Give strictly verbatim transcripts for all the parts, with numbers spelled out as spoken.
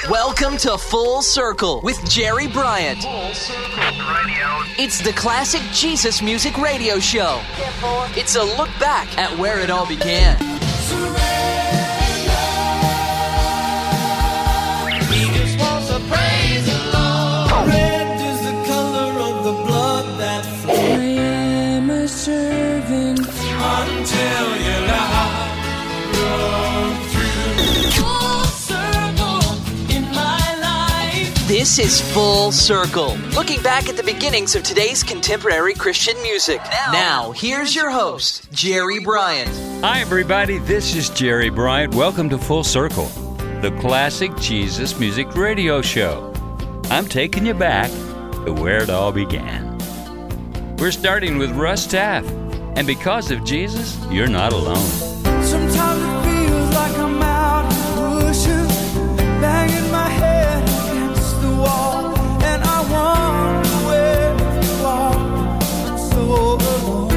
Welcome to Full Circle with Jerry Bryant. Full Circle Radio. It's the classic Jesus music radio show. It's a look back at where it all began. He just wants to praise the Lord. Red is the color of the blood that flows. I am a servant until your life runs through. Full circle in my life. This is Full Circle, looking back at the beginnings of today's contemporary Christian music. Now, now here's your host, Jerry Bryant. Hi, everybody. This is Jerry Bryant. Welcome to Full Circle, the classic Jesus music radio show. I'm taking you back to where it all began. We're starting with Russ Taff, and because of Jesus, you're not alone. Sometimes it feels like I'm out pushing, banging my head against the wall, and I wonder where you are. I'm so alone.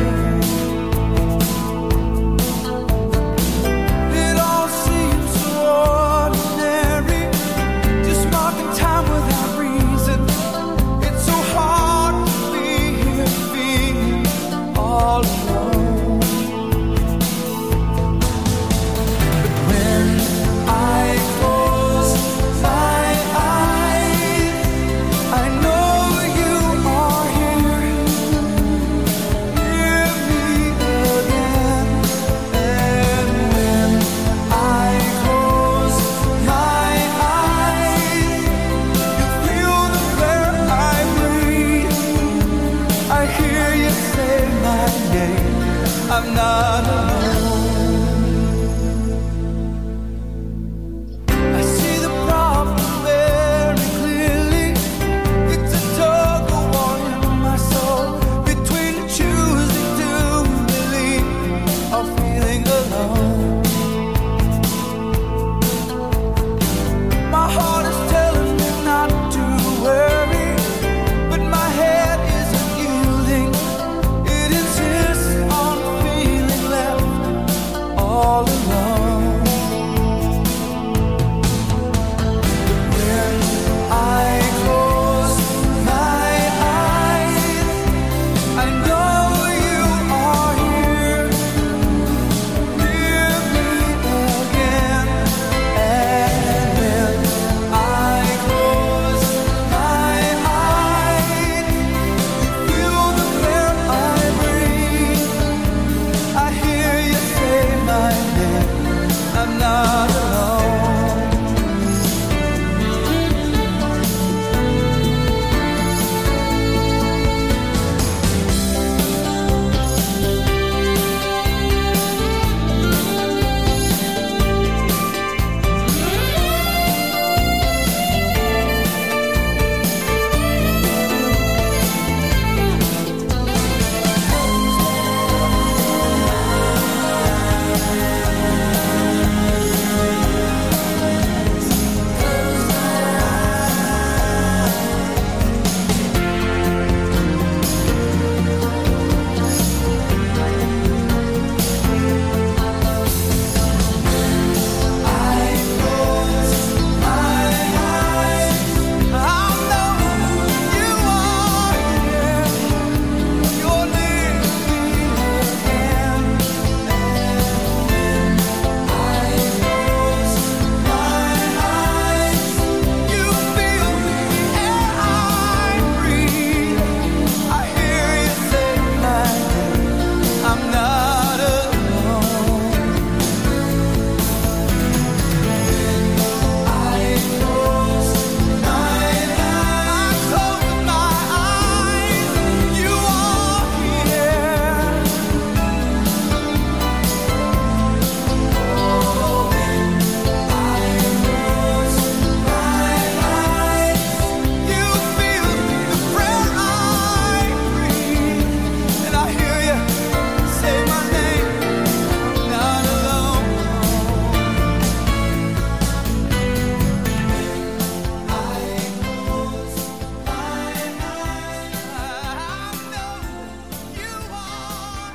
It all seems so ordinary, just marking time without reason. It's so hard to be here, being all alone. When I close my eyes, I know you are here, near me again. And when I close my eyes, you feel the air I breathe. I hear you say my name. I'm not alone. I see the problem very clearly. It's a tug of war in my soul between choosing to believe or feeling alone. My heart is telling me not to worry, but my head isn't yielding. It insists on feeling left all alone. When I close my eyes, I know you are here, near me again. And when I close my eyes, you feel the air I breathe. I hear you say my name. I'm not alone.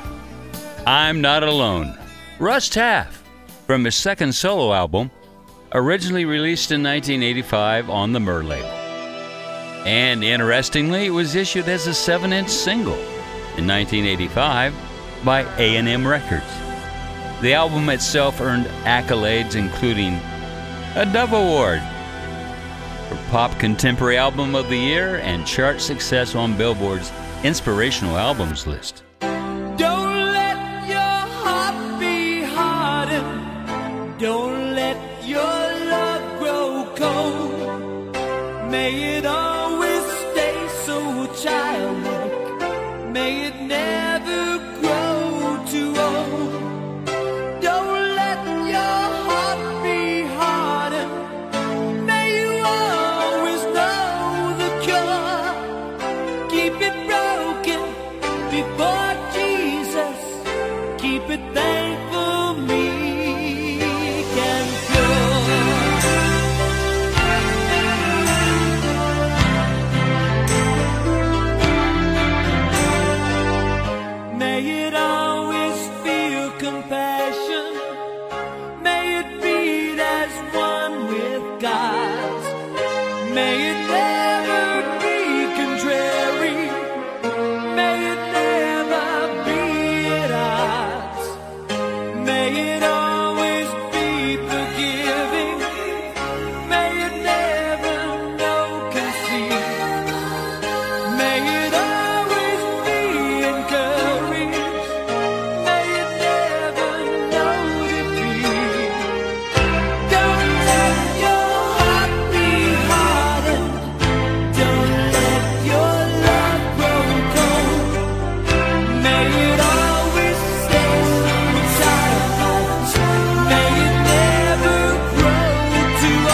I'm Not Alone. Russ Taff, from his second solo album, originally released in nineteen eighty-five on the Myrrh label. And interestingly, it was issued as a seven-inch single in nineteen eighty-five by A and M Records. The album itself earned accolades including a Dove Award for Pop Contemporary Album of the Year and chart success on Billboard's Inspirational Albums list. Don't let your heart be hardened. Don't let your love grow cold. May it always stay so childlike. May it never grow too old. Don't let your heart be hardened. May you always know the cure. Keep it broken before Jesus. Keep it thankful, meek and pure. May it always feel compassion. May it beat as one with God's. May it never be contrary. May it never be at odds. May it always be forgiving. May it never know conceit. May it always be encouraged. May it never know defeat. Don't let your heart be hardened. Don't let your love grow cold. May it always stay childlike. May it never grow too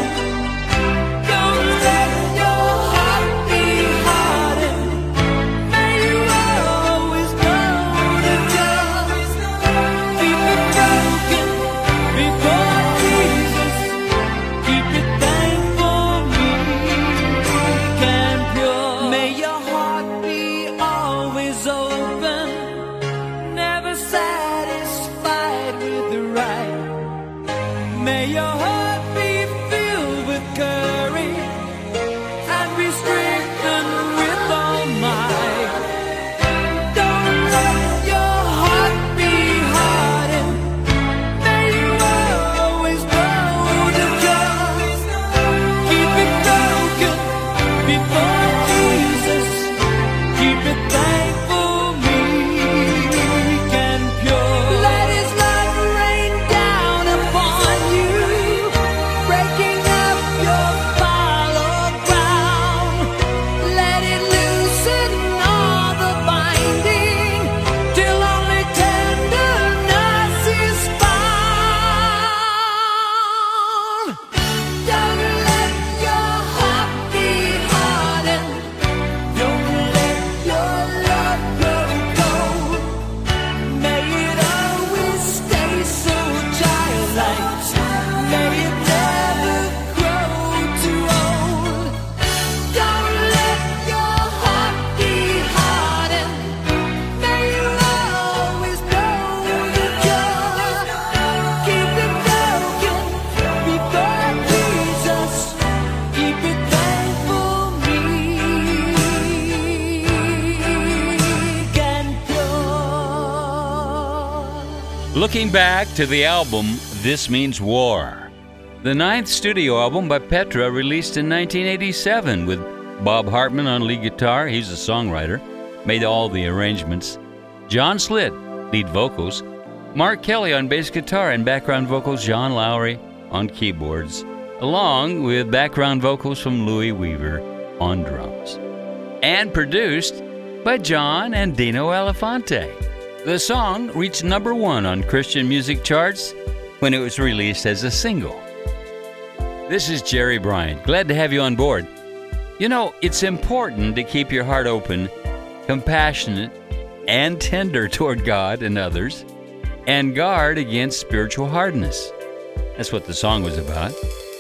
old. Don't let your heart be hardened. May you always know the cure. Keep it broken before Jesus. Keep it thankful, meek and pure. May your heart be always open, never satisfied with the right. May your heart be filled with courage and be strengthened with all might. Don't let your heart be hardened. May you always know the cure. Keep it broken before Jesus. Keep it thankful, meek and pure. Let His love rain down upon you, breaking up your fallow ground. Let it loosen all the binding till only tenderness is found. Don't let your heart be hardened. Don't let your love grow cold. May it always stay so childlike. May it never grow too old. Don't let your heart be hardened. May you always know the cure. Keep it broken before Jesus. Keep it thankful, meek and pure. Looking back to the album This Means War, the ninth studio album by Petra, released in nineteen eighty-seven with Bob Hartman on lead guitar. He's a songwriter, made all the arrangements. John Slitt, lead vocals. Mark Kelly on bass guitar and background vocals. John Lowry on keyboards, along with background vocals from Louis Weaver on drums. And produced by John and Dino Elefante. The song reached number one on Christian music charts when it was released as a single. This is Jerry Bryant. Glad to have you on board. You know, it's important to keep your heart open, compassionate, and tender toward God and others, and guard against spiritual hardness. That's what the song was about.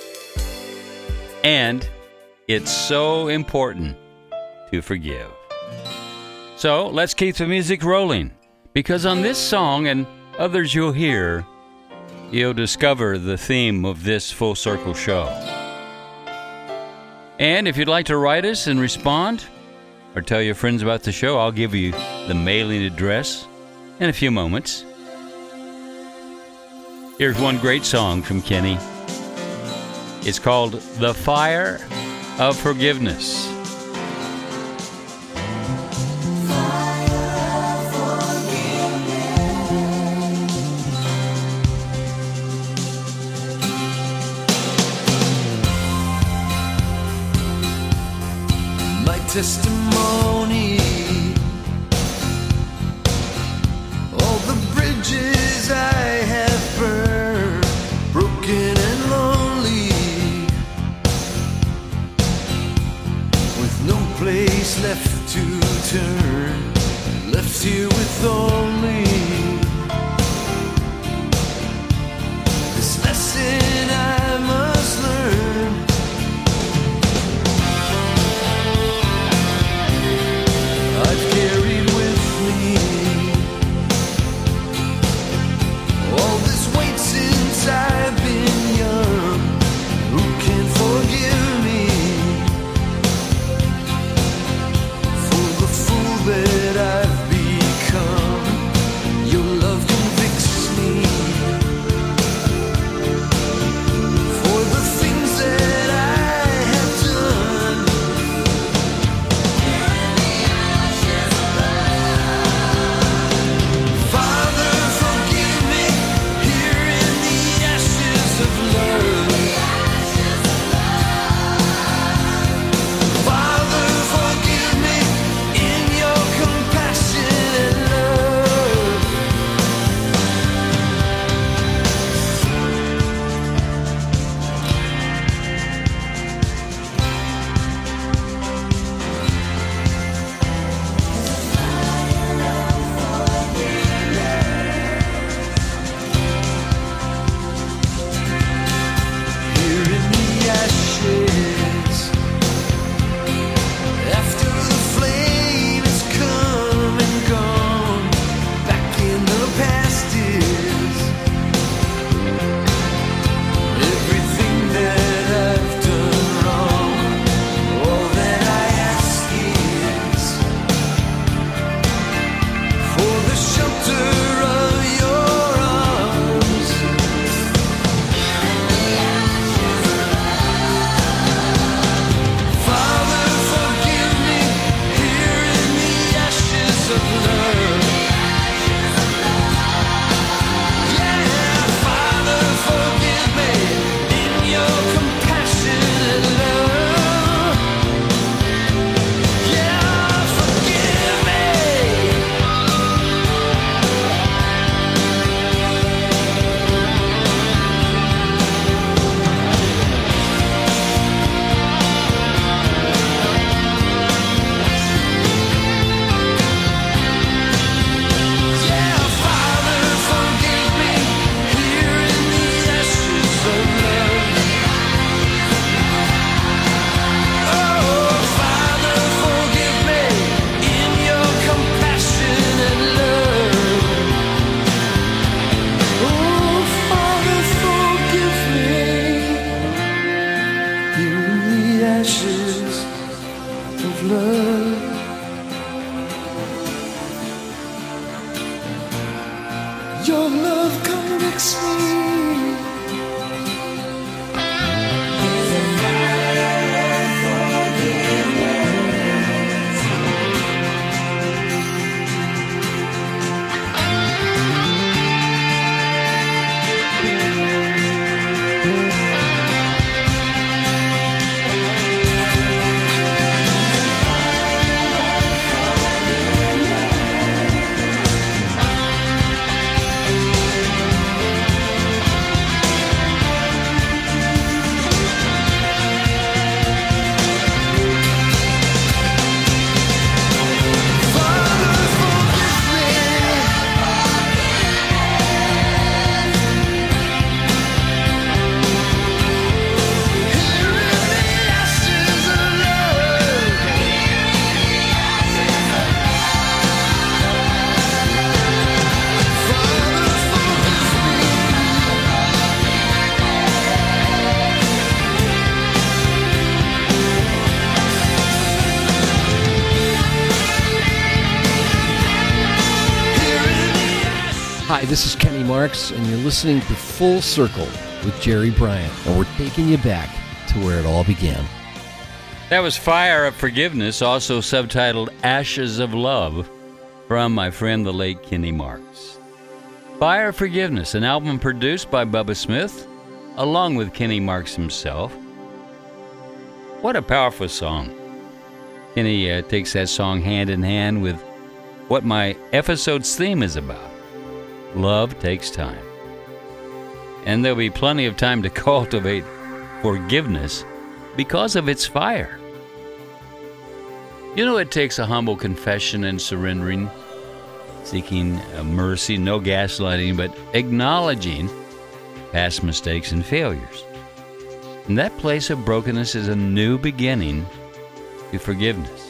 And it's so important to forgive. So let's keep the music rolling, because on this song and others you'll hear, you'll discover the theme of this Full Circle show. And if you'd like to write us and respond or tell your friends about the show, I'll give you the mailing address in a few moments. Here's one great song from Kenny. It's called The Fire of Forgiveness. Testimony, all the bridges I have burned, broken and lonely, with no place left to turn, left here with only this lesson I must learn. I've carried with me all this weight since I've been young. Who can forgive me for the fool that I've become? Hey, this is Kenny Marks, and you're listening to Full Circle with Jerry Bryant, and we're taking you back to where it all began. That was Fire of Forgiveness, also subtitled Ashes of Love, from my friend the late Kenny Marks. Fire of Forgiveness, an album produced by Bubba Smith, along with Kenny Marks himself. What a powerful song. Kenny uh, takes that song hand in hand with what my episode's theme is about. Love takes time. And there'll be plenty of time to cultivate forgiveness because of its fire. You know, it takes a humble confession and surrendering, seeking mercy, no gaslighting, but acknowledging past mistakes and failures. And that place of brokenness is a new beginning to forgiveness.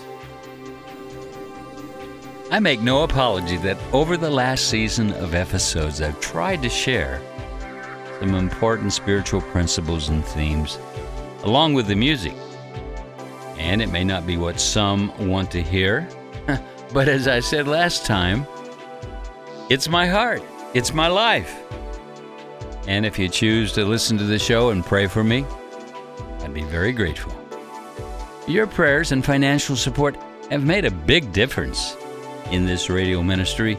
I make no apology that over the last season of episodes, I've tried to share some important spiritual principles and themes, along with the music. And it may not be what some want to hear, but as I said last time, it's my heart, it's my life. And if you choose to listen to the show and pray for me, I'd be very grateful. Your prayers and financial support have made a big difference in this radio ministry.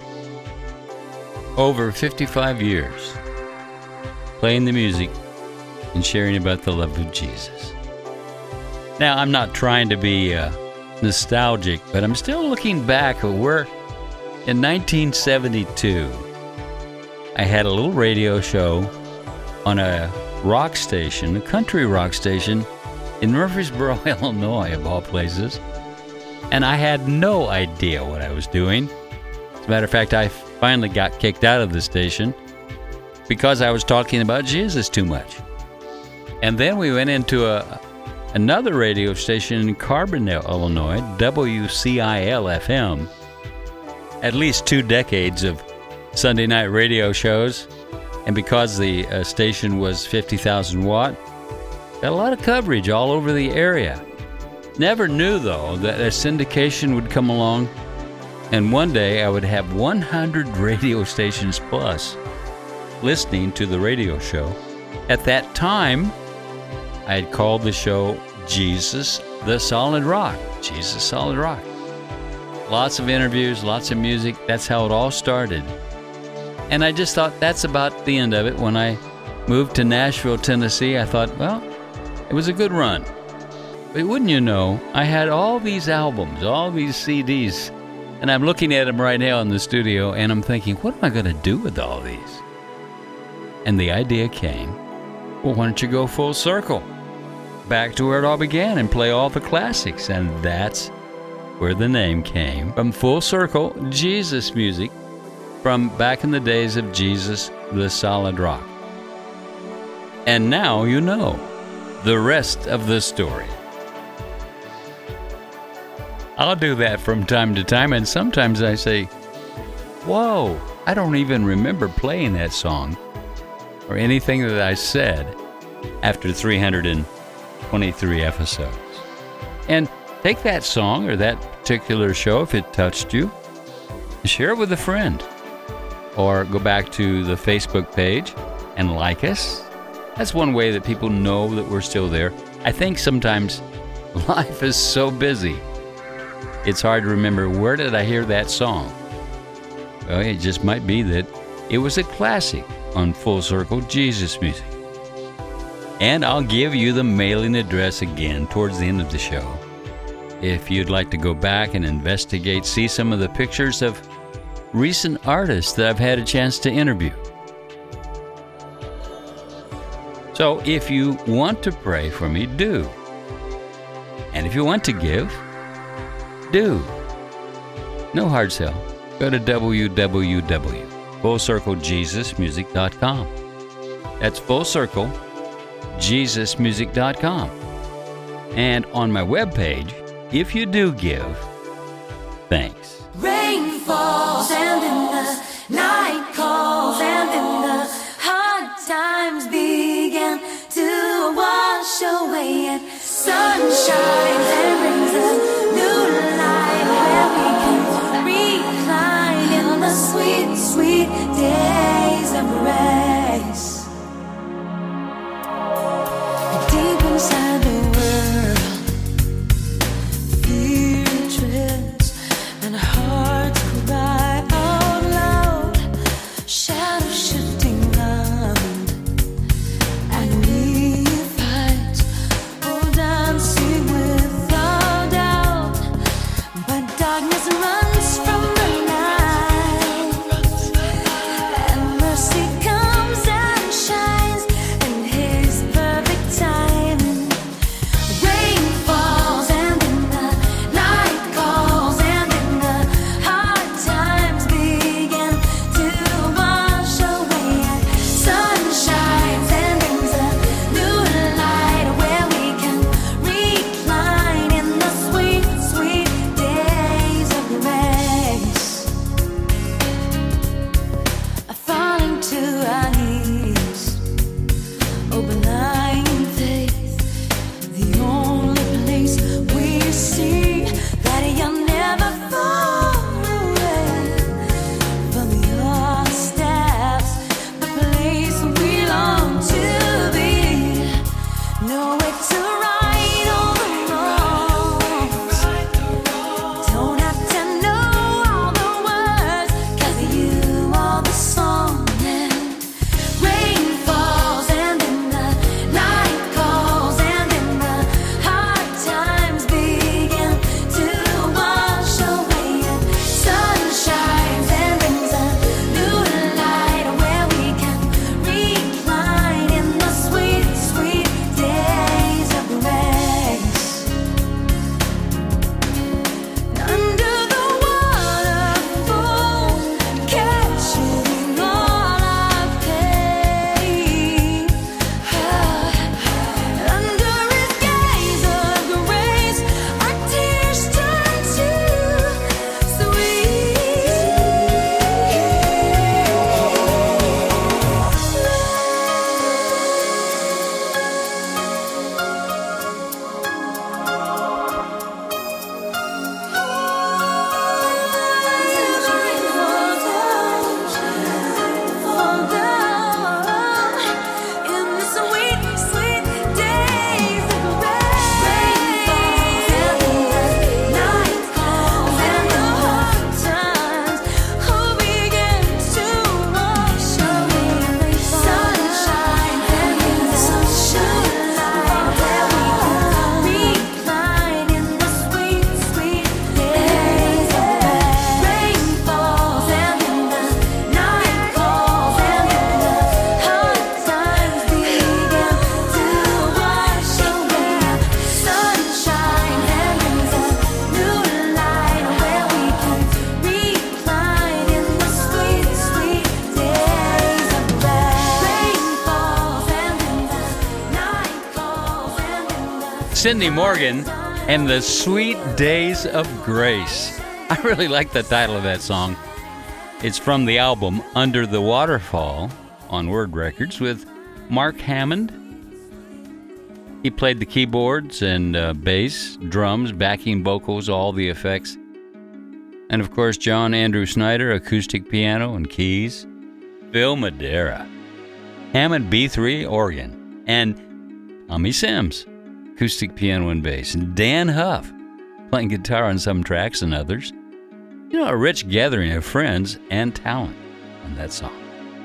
Over fifty-five years, playing the music and sharing about the love of Jesus. Now, I'm not trying to be uh, nostalgic, but I'm still looking back at where in nineteen seventy-two, I had a little radio show on a rock station, a country rock station in Murfreesboro, Illinois, of all places. And I had no idea what I was doing. As a matter of fact, I finally got kicked out of the station because I was talking about Jesus too much. And then we went into a another radio station in Carbondale, Illinois, W C I L F M. At least two decades of Sunday night radio shows. And because the uh, station was fifty thousand watt, got a lot of coverage all over the area. Never knew, though, that a syndication would come along, and one day I would have one hundred radio stations plus listening to the radio show. At that time, I had called the show Jesus the Solid Rock. Jesus Solid Rock. Lots of interviews, lots of music. That's how it all started. And I just thought that's about the end of it. When I moved to Nashville, Tennessee, I thought, well, it was a good run. But wouldn't you know, I had all these albums, all these C Ds, and I'm looking at them right now in the studio, and I'm thinking, what am I going to do with all these? And the idea came, well, why don't you go full circle? Back to where it all began and play all the classics. And that's where the name came from. Full Circle, Jesus music from back in the days of Jesus the Solid Rock. And now you know the rest of the story. I'll do that from time to time, and sometimes I say, whoa, I don't even remember playing that song or anything that I said after three hundred twenty-three episodes. And take that song or that particular show, if it touched you, share it with a friend. Or go back to the Facebook page and like us. That's one way that people know that we're still there. I think sometimes life is so busy, it's hard to remember, where did I hear that song? Well, it just might be that it was a classic on Full Circle Jesus music. And I'll give you the mailing address again towards the end of the show. If you'd like to go back and investigate, see some of the pictures of recent artists that I've had a chance to interview. So if you want to pray for me, do. And if you want to give, do. No hard sell. Go to w w w dot full circle jesus music dot com. That's full circle jesus music dot com. And on my webpage, if you do give, thanks. Rain falls and in the night calls and in the hard times begin to wash away, and sun shines and brings a new light where we can recline in the sweet, sweet day. inside the world. Fear treads and hearts cry out loud. Shadows shifting round, and we fight, oh, dancing without doubt. But darkness runs from the night, and mercy comes and shines in His perfect time. Rain falls and in the night calls, and in the hard times begin to wash away. And sun shines and brings a new light where we can recline in the sweet, sweet days of grace. Falling to our knees, open blind faith, the only place we see that you're never far away from your steps, the place we long to be. Nowhere to right all the wrongs. Don't have to know all the words, 'cause you are the song. And rain falls and in the night calls, and in the hard times begin to wash away. And sun shines and brings a new light where we can recline in the sweet, sweet days of grace. Under the waterfall, catching all our pain. Under His gaze of grace, our tears turn to Cindy Morgan and the Sweet Days of Grace. I really like the title of that song. It's from the album Under the Waterfall on Word Records with Mark Hammond. He played the keyboards and uh, bass, drums, backing vocals, all the effects. And of course, John Andrew Snyder, acoustic piano and keys. Phil Madeira, Hammond B three organ. And Tommy Sims, acoustic piano and bass. And Dan Huff, playing guitar on some tracks and others. You know, a rich gathering of friends and talent on that song.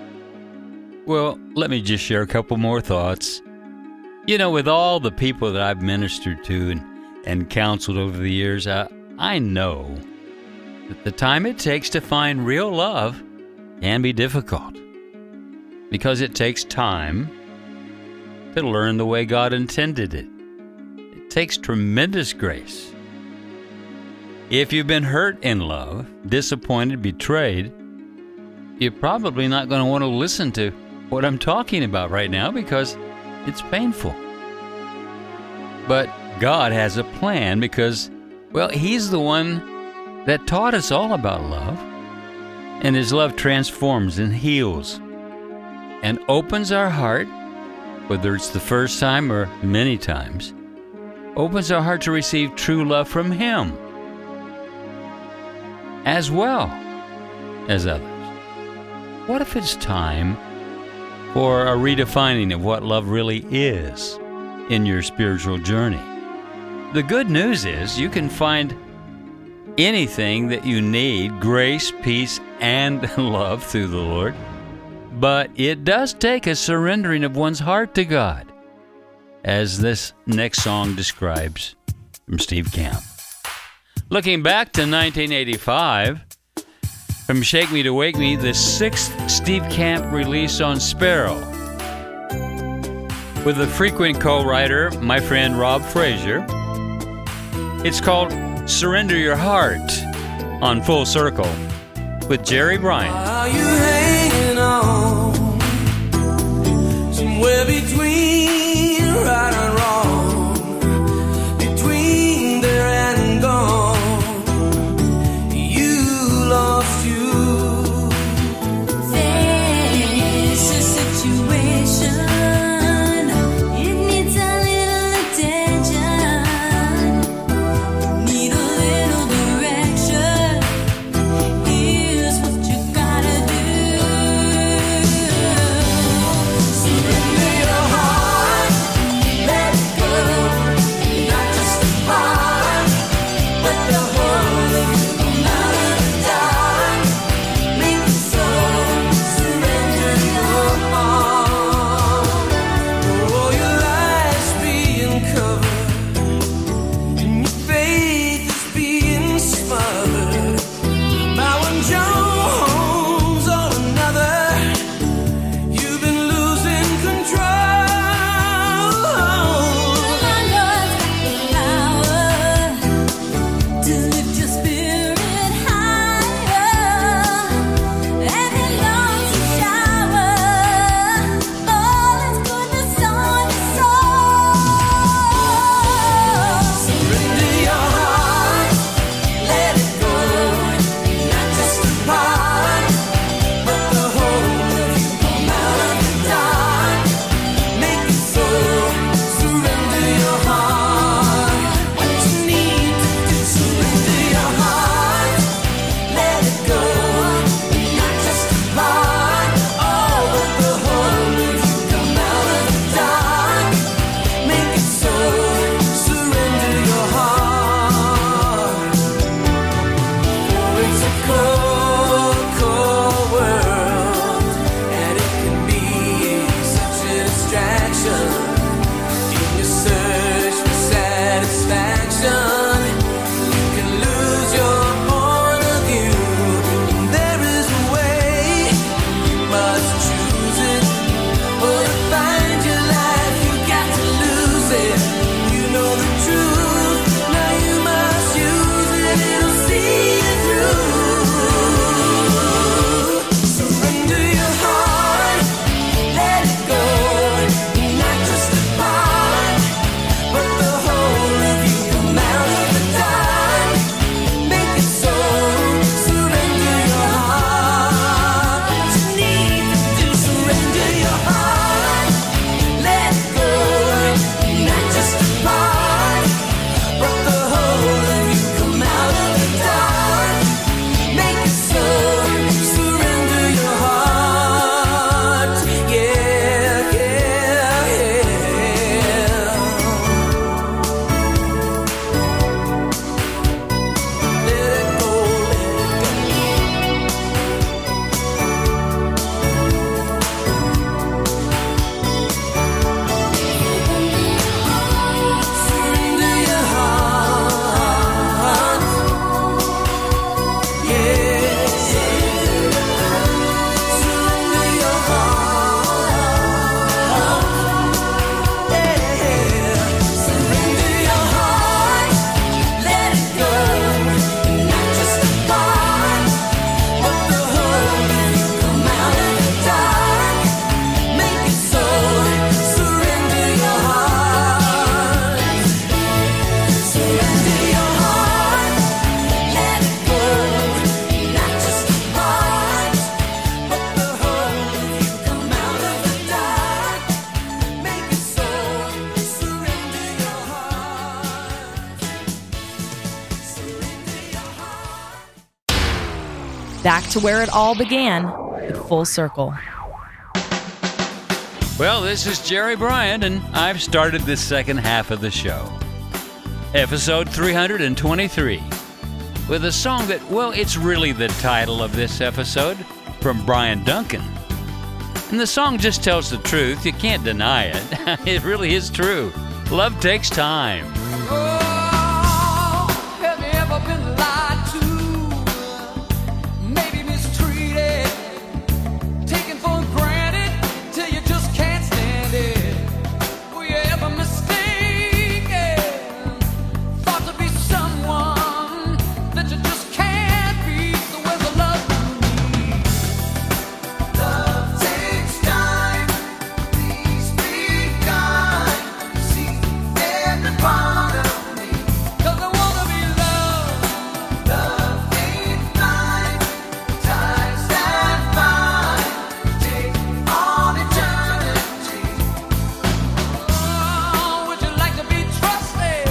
Well, let me just share a couple more thoughts. You know, with all the people that I've ministered to and, and counseled over the years, I, I know that the time it takes to find real love can be difficult, because it takes time to learn the way God intended it. It takes tremendous grace. If you've been hurt in love, disappointed, betrayed, you're probably not going to want to listen to what I'm talking about right now, because it's painful. But God has a plan, because, well, He's the one that taught us all about love. And His love transforms and heals and opens our heart, whether it's the first time or many times, opens our heart to receive true love from Him, as well as others. What if it's time for a redefining of what love really is? in your spiritual journey. The good news is you can find anything that you need, grace, peace, and love through the Lord. But it does take a surrendering of one's heart to God, as this next song describes from Steve Camp. Looking back to nineteen eighty-five, from Shake Me to Wake Me, the sixth Steve Camp release on Sparrow, with a frequent co-writer, my friend Rob Frazier. It's called Surrender Your Heart on Full Circle with Jerry Bryant. Are you hanging on somewhere between right and wrong, between there and gone? You lost you. There's a situation, it needs a little attention, need a little direction. Here's what you gotta do. Surrender your heart, let it go. Not just the part, but the whole of you. Come out of the dark, make the soul. Surrender your heart. Oh, your life's being covered, and your faith is being smothered by one Jones or another. You've been losing control. I know it's got the power to lift your spirit higher, and it longs to shower all its goodness on your soul. Surrender your heart, let it go. Not just a part, but the whole of you. Come out of the dark, make it so. Surrender your heart. What you need to do, surrender your heart, let it go. Not just a part, oh, but the whole of you. Come out of the dark, make it so. Surrender your heart. For it's a cold, cold world, and it can be such a distraction in your search for satisfaction. You can lose your point of view. There is a way, you must choose it. For to find your life, you got to lose it. You know the truth, now you must use it. It'll see you through. Surrender your heart, let it go. Not just a part, but the whole of you. Come out of the dark, make it so. Surrender your heart. What you need to do, surrender your heart, let it go. Not just a part, but the whole of you. Come out of the dark, make it so. Surrender your heart, yeah, yeah, yeah. Let it go, let it go. Surrender your heart, yeah. Surrender your heart, yeah. Surrender your heart, let it go. Not just a part, but the whole of you. Come out of the dark, make it so. Surrender your heart. Surrender your heart, let it go. Not just a part, but the whole of you. Come out of the dark, make it so. Surrender your heart. Surrender your heart. Back to where it all began with Full Circle. Well, this is Jerry Bryant, and I've started the second half of the show. Episode three hundred twenty-three. With a song that, well, it's really the title of this episode, from Brian Duncan. And the song just tells the truth. You can't deny it. It really is true. Love takes time. Oh, have you ever been lied to? Maybe mistreated, taken for granted till you just can't stand it. Were you ever mistaken? Thought to be someone that you just can't be. So where's the love you need? Love takes time. Please be kind. See every part of me. 'Cause I wanna be loved. Love ain't blind. Times that fine. Take on eternity. Oh, would you like to be trusted?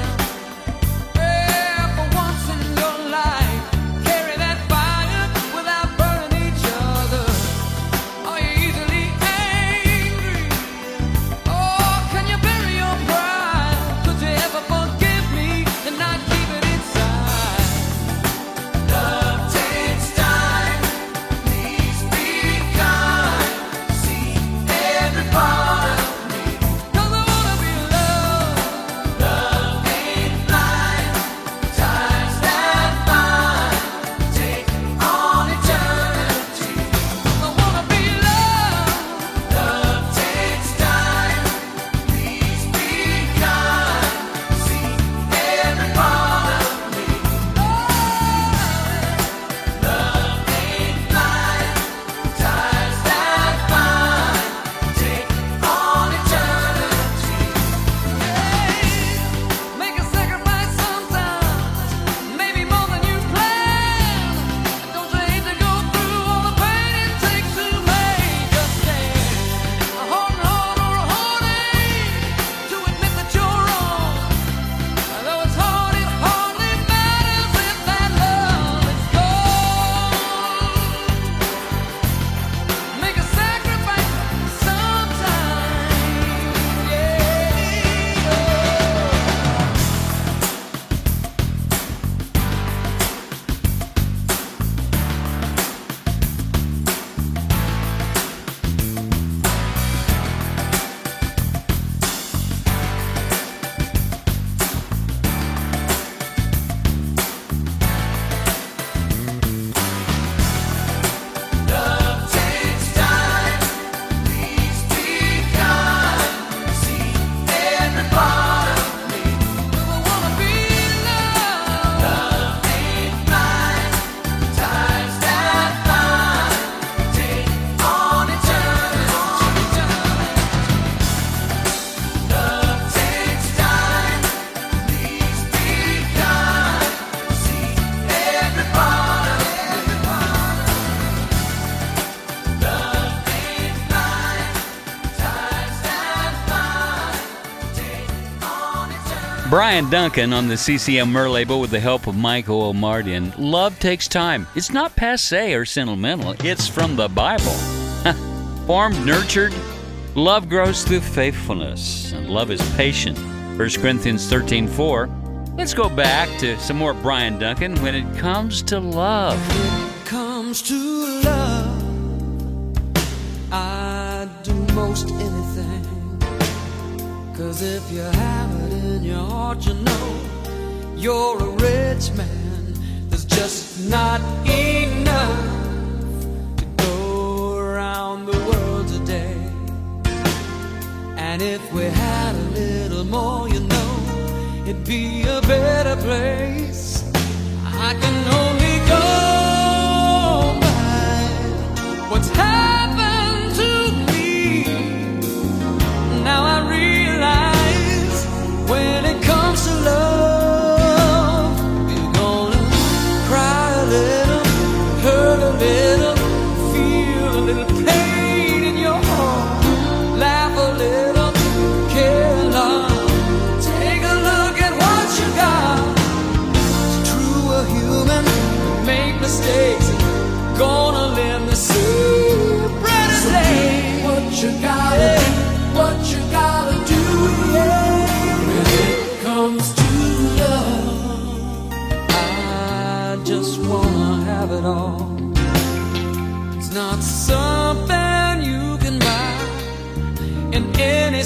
Yeah, for once in your life, carry that fire without burning each other. Are you easily angry? Oh, can you bury your pride? Could you ever forgive me and not keep it inside? Love takes time. Please be kind. See every part of me. 'Cause I wanna be loved. Love ain't blind. Times that fine. Take on eternity. I wanna be loved. Love takes time. Please be kind. See every part of me. Love ain't blind. Times that fine. Take on eternity. Make a sacrifice sometimes, maybe more than you planned. Don't you hate to go through all the pain it takes to make a stand? A hard heart or a heartache to admit that you're wrong. Though it's hard, it hardly matters if that love is gone. Make a sacrifice sometimes, yeah. Love takes time. Please be kind. See every part of me. 'Cause I wanna be loved. Love ain't blind. Times that fine. Take on eternity. Love takes time. Please be kind. See every part of me. Love ain't blind. Times that fine. Take on eternity. Brian Duncan on the C C M Mer label with the help of Michael O'Mardian. Love takes time. It's not passe or sentimental. It's from the Bible. Formed, nurtured, love grows through faithfulness, and love is patient. First Corinthians thirteen four. Let's go back to some more Brian Duncan when it comes to love. Comes to love, I'd do most anything. 'Cause if you have it in your heart, you know you're a rich man. There's just not enough to go around the world today. And if we had a little more, you know, it'd be a better place. I can only go by what's happened to me. Now I realize when it comes to love, you're gonna cry a little, hurt a little, feel a little pain in your heart, laugh a little, care a lot. Take a look at what you got.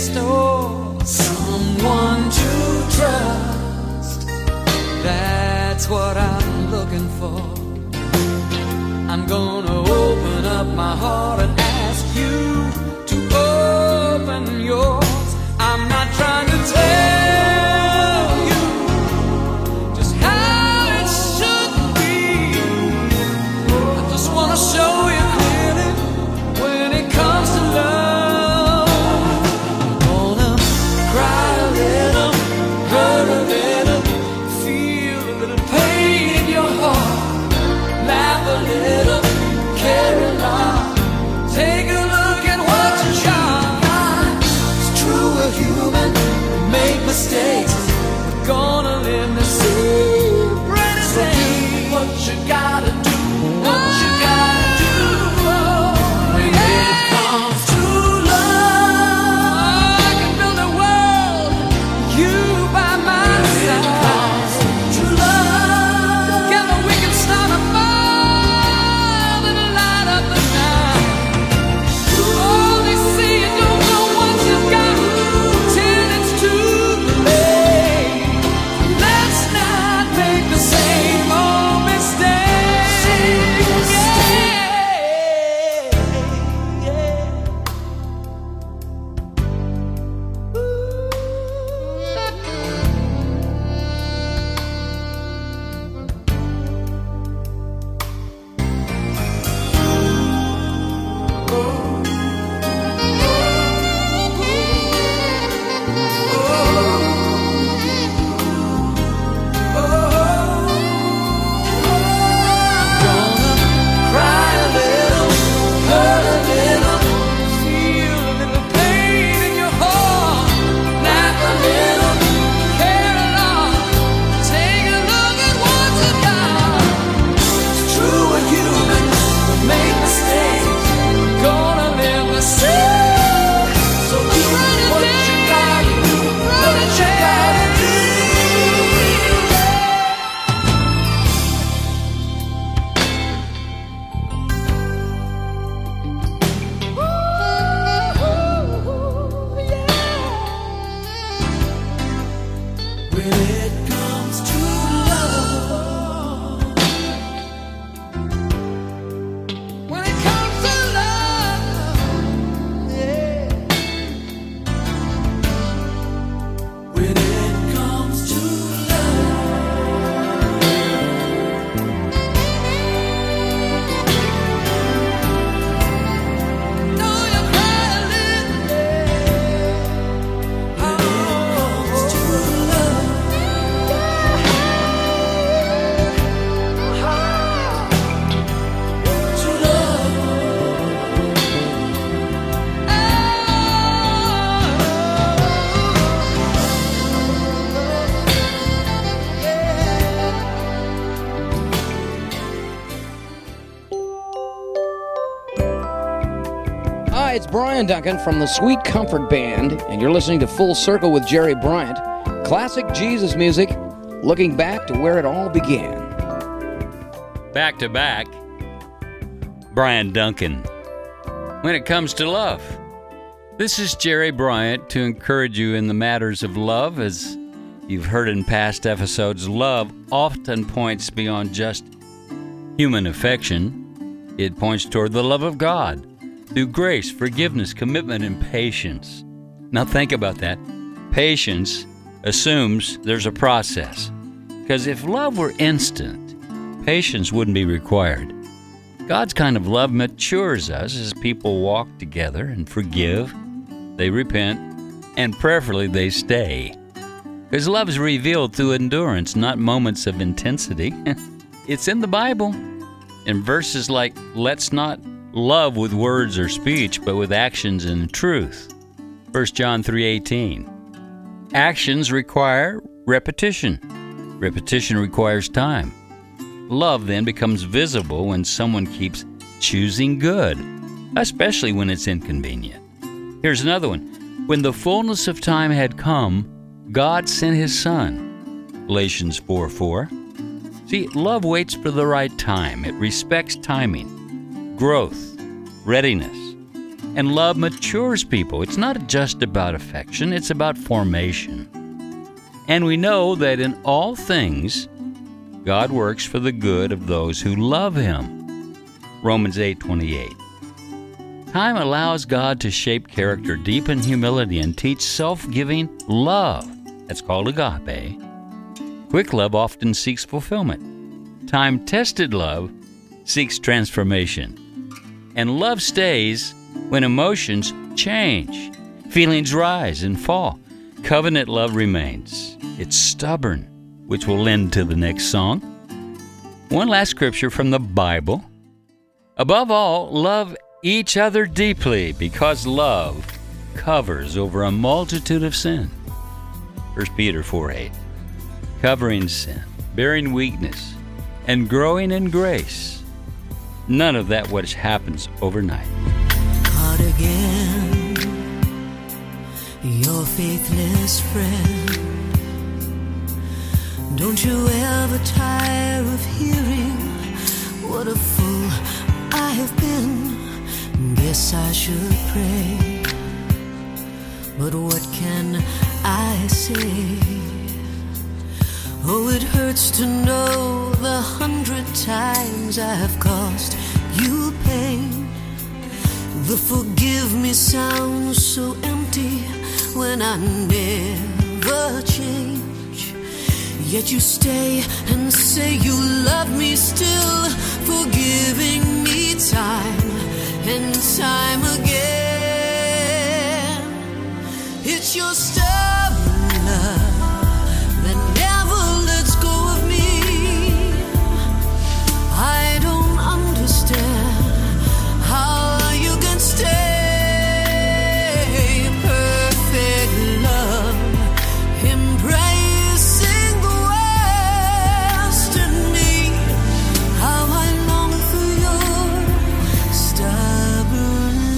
store, someone to trust. That's what I'm looking for. I'm gonna open up my heart and ask you to open yours. I'm not trying to tell you just how it should be. I just wanna show you clearly when it comes to love. I'm gonna cry a little, hurt a little, feel a little pain in your heart, laugh a little, care a lot, take a look at what you got. It's true, we're human, we make mistakes, we're gonna live to see. So do what you gotta do, what you gotta do. When it comes to love, I can build a world, you by my side. When it comes to love, together we can start a fire that'll light up the night. Only see you don't know what you got till it's too late. Let's not make the same old mistake. Yeah, yeah. Gonna cry a little, hurt a little, feel a little pain in your heart, laugh a little, care a lot, take a look at what you got. It's true, we're human, we make mistakes, we're gonna live the same. So do what you gotta do, what you gotta do. When it comes to love, when it comes to love, yeah. When it comes to love, no, you cry a little, yeah. When it comes to love, to Hi, it's Brian Duncan from the Sweet Comfort Band, and you're listening to Full Circle with Jerry Bryant. Classic Jesus music, looking back to where it all began. Back to back, Brian Duncan. When it comes to love, this is Jerry Bryant to encourage you in the matters of love. As you've heard in past episodes, love often points beyond just human affection. It points toward the love of God through grace, forgiveness, commitment, and patience. Now think about that. Patience assumes there's a process. Because if love were instant, patience wouldn't be required. God's kind of love matures us as people walk together and forgive, they repent, and prayerfully they stay. Because love is revealed through endurance, not moments of intensity. It's in the Bible. In verses like, let's not love with words or speech, but with actions and truth. First John three eighteen. Actions require repetition. Repetition requires time. Love then becomes visible when someone keeps choosing good, especially when it's inconvenient. Here's another one. When the fullness of time had come, God sent His Son. Galatians four four. See, love waits for the right time. It respects timing, growth, readiness. And love matures people. It's not just about affection, it's about formation. And we know that in all things, God works for the good of those who love Him. Romans eight twenty-eight. Time allows God to shape character, deepen humility, and teach self-giving love. That's called agape. Quick love often seeks fulfillment. Time-tested love seeks transformation. And love stays when emotions change, feelings rise and fall. Covenant love remains. It's stubborn, which will lend to the next song. One last scripture from the Bible. Above all, love each other deeply, because love covers over a multitude of sin. First Peter four eight. Covering sin, bearing weakness, and growing in grace. None of that which happens overnight. Caught again, your faithless friend. Don't you ever tire of hearing what a fool I have been. Guess I should pray, but what can I say? Oh, it hurts to know the hundred times I have caused you pain. The forgive me sounds so empty when I never change. Yet you stay and say you love me still, forgiving me time and time again. It's your stubborn love that never lets go of me. I don't understand how you can stay. Perfect love, embracing the worst in me. How I long for your stubborn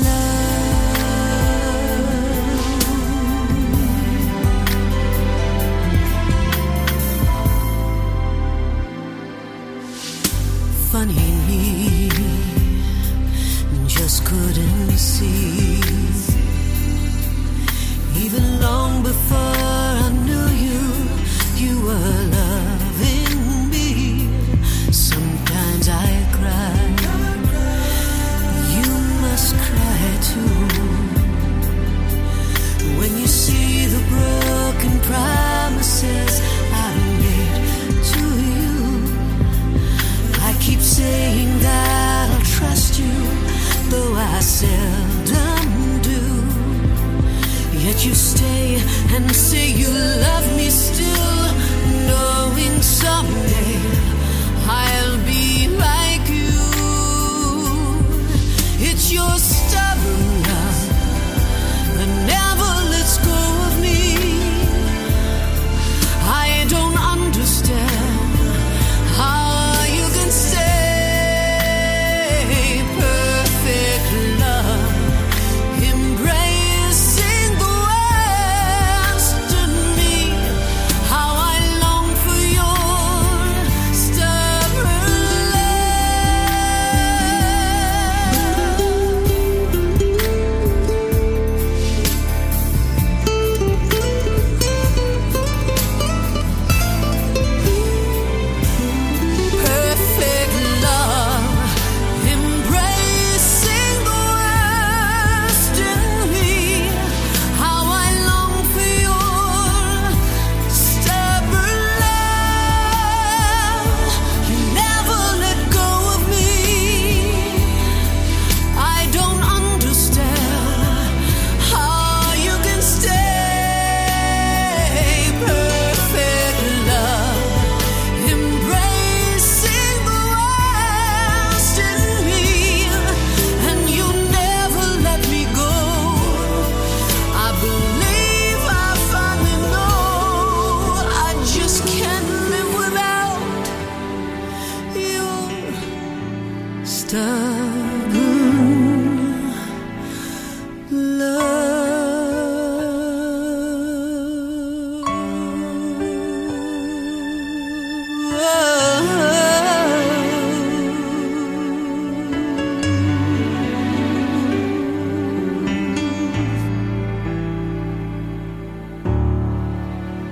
love. Funny me, just couldn't see. Even long before I knew you, you were loving me. Sometimes I cry, you must cry too. When you see the broken promises I made to you, I keep saying that I'll trust you, though I seldom do. Yet you stay and say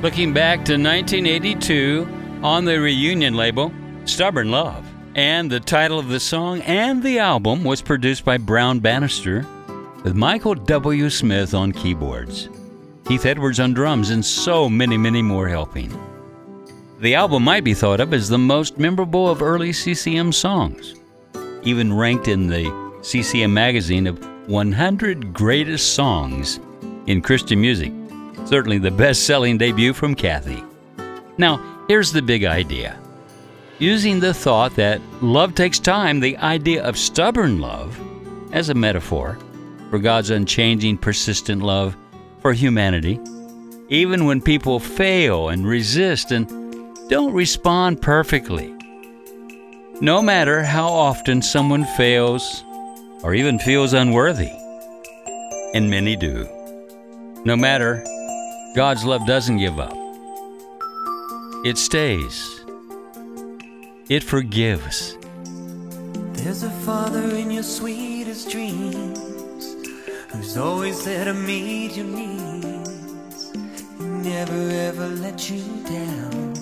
Looking back to nineteen eighty-two on the reunion label, Stubborn Love. And the title of the song and the album was produced by Brown Bannister with Michael W. Smith on keyboards, Keith Edwards on drums, and so many, many more helping. The album might be thought of as the most memorable of early C C M songs, even ranked in the C C M magazine of one hundred Greatest Songs in Christian Music. Certainly the best-selling debut from Kathy. Now, here's the big idea. Using the thought that love takes time, the idea of stubborn love as a metaphor for God's unchanging, persistent love for humanity, even when people fail and resist and don't respond perfectly. No matter how often someone fails or even feels unworthy, and many do, no matter, God's love doesn't give up. It stays. It forgives. There's a father in your sweetest dreams who's always there to meet your needs. He never ever let you down.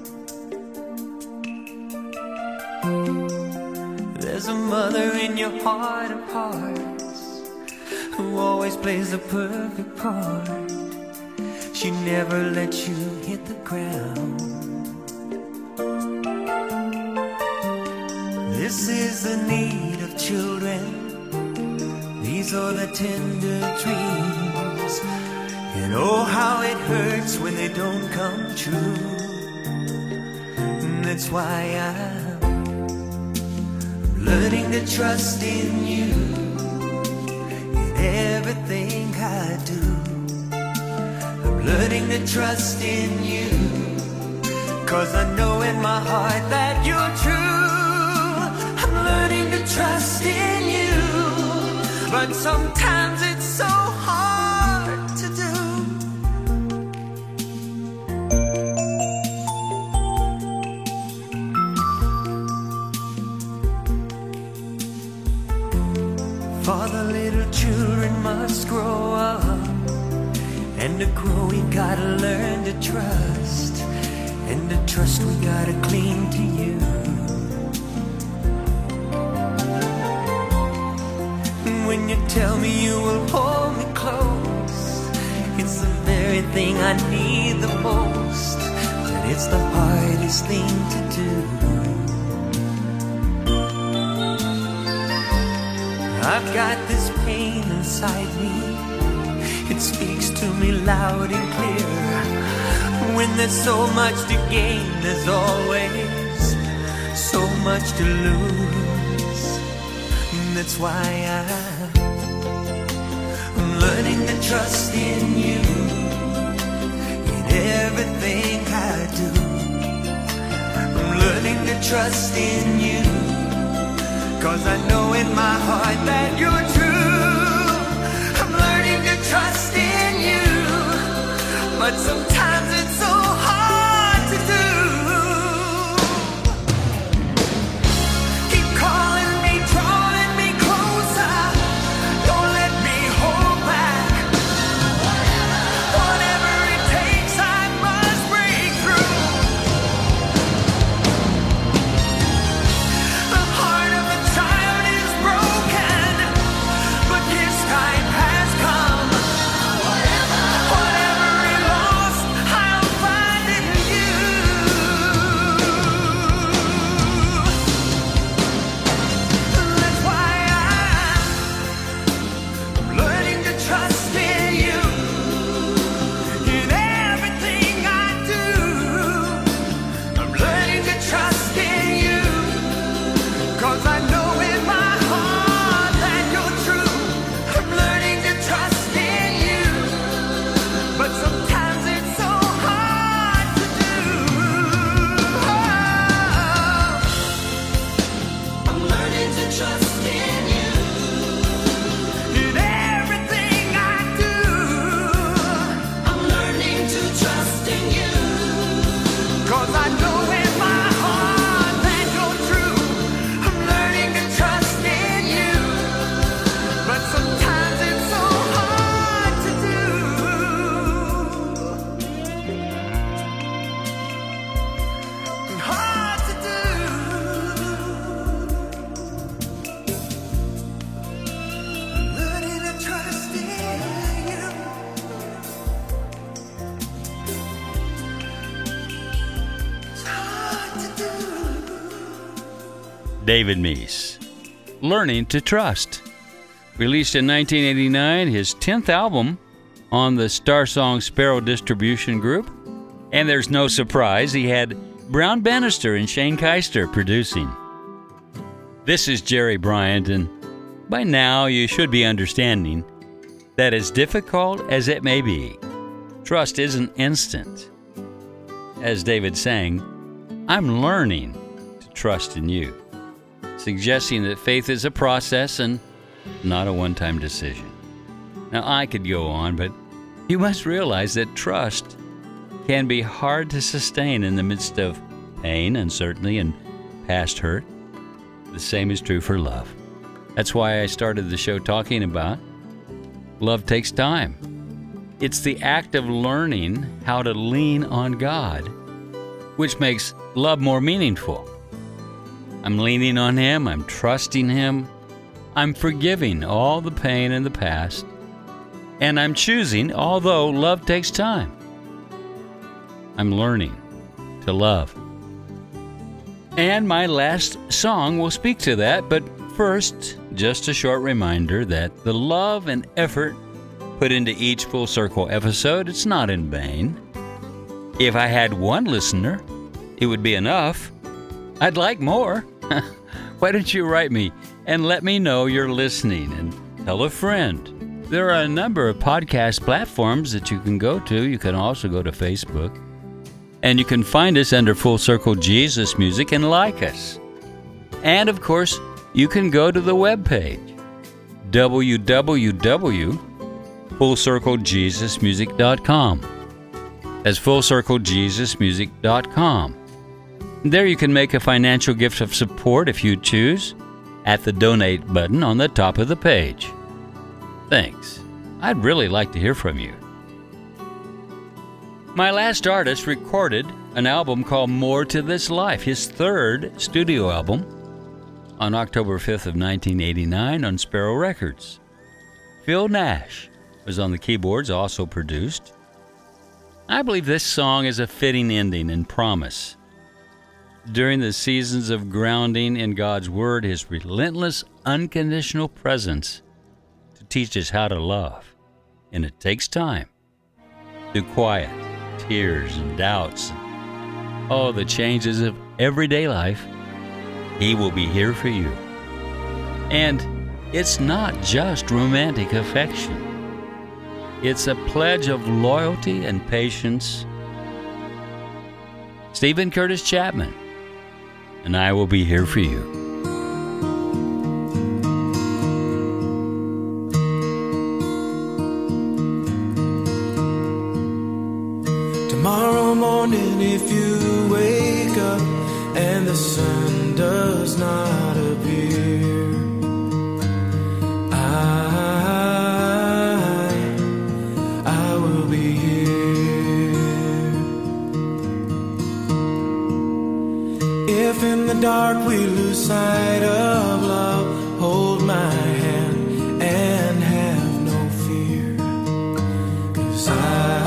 There's a mother in your heart of hearts who always plays the perfect part. She never lets you hit the ground. This is the need of children. These are the tender dreams. And oh, how it hurts when they don't come true. And that's why I'm learning to trust in you in everything I do. Learning to trust in you, 'cause I know in my heart that you're true. I'm learning to trust in you, but sometimes it's so hard to do. For the little children must grow up, and to grow we gotta learn to trust, and to trust we gotta cling to you. When you tell me you will hold me close, it's the very thing I need the most, but it's the hardest thing to do. I've got this pain inside me, it speaks to me loud and clear. When there's so much to gain, there's always so much to lose. And that's why I'm, I'm learning to trust in you in everything I do. I'm learning to trust in you, 'cause I know in my heart that you're true. I'm learning to trust in you, but sometimes it's so hard to do. Keep calling me, drawing me closer. Don't let me hold back. Whatever it takes, I must break through. The heart of a child is broken, but his time has come. Whatever he lost, David Meece, Learning to Trust. Released in nineteen eighty-nine, his tenth album on the Star Song Sparrow Distribution Group. And there's no surprise, he had Brown Bannister and Shane Keister producing. This is Jerry Bryant, and by now you should be understanding that as difficult as it may be, trust isn't instant. As David sang, I'm learning to trust in you, suggesting that faith is a process and not a one-time decision. Now, I could go on, but you must realize that trust can be hard to sustain in the midst of pain, uncertainty, and past hurt. The same is true for love. That's why I started the show talking about love takes time. It's the act of learning how to lean on God, which makes love more meaningful. I'm leaning on Him, I'm trusting Him, I'm forgiving all the pain in the past, and I'm choosing, although love takes time. I'm learning to love. And my last song will speak to that, but first, just a short reminder that the love and effort put into each Full Circle episode, it's not in vain. If I had one listener, it would be enough. I'd like more. Why don't you write me and let me know you're listening, and tell a friend. There are a number of podcast platforms that you can go to. You can also go to Facebook. And you can find us under Full Circle Jesus Music and like us. And of course, you can go to the webpage, w w w dot full circle jesus music dot com. That's full circle jesus music dot com. There you can make a financial gift of support if you choose at the donate button on the top of the page. Thanks. I'd really like to hear from you. My last artist recorded an album called More to This Life, his third studio album, on October fifth of nineteen eighty-nine on Sparrow Records. Phil Nash was on the keyboards, also produced. I believe this song is a fitting ending and promise. During the seasons of grounding in God's Word, His relentless, unconditional presence to teach us how to love. And it takes time to quiet tears and doubts, and all the changes of everyday life. He will be here for you. And it's not just romantic affection. It's a pledge of loyalty and patience. Stephen Curtis Chapman, and I will be here for you. Tomorrow morning, if you wake up and the sun does not appear, I, I will be here. If in the dark we lose sight of love, hold my hand and have no fear, 'cause I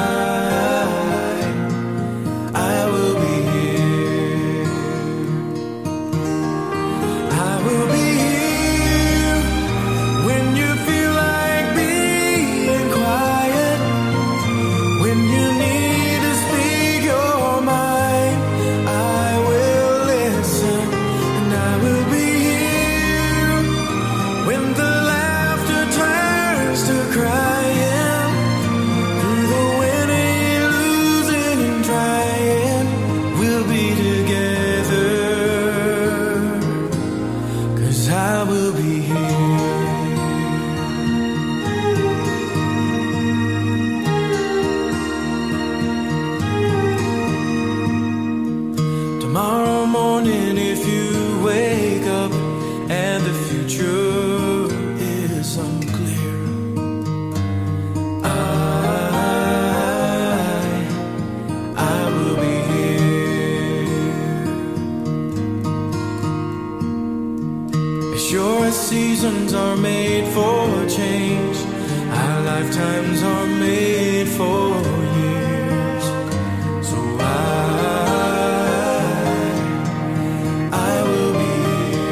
seasons are made for change, our lifetimes are made for years. So I, I will be here.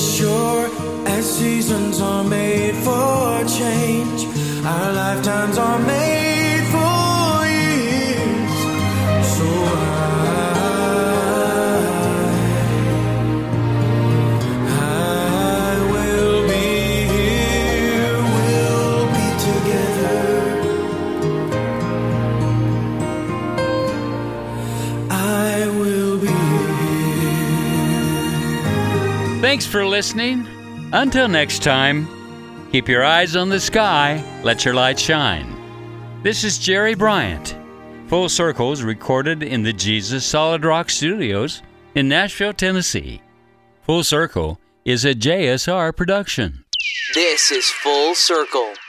sure as seasons are made for change, our lifetimes are made for years. So I, I will be here, we'll be together. I will be here. Thanks for listening. Until next time, keep your eyes on the sky. Let your light shine. This is Jerry Bryant. Full Circle is recorded in the Jesus Solid Rock Studios in Nashville, Tennessee. Full Circle is a J S R production. This is Full Circle.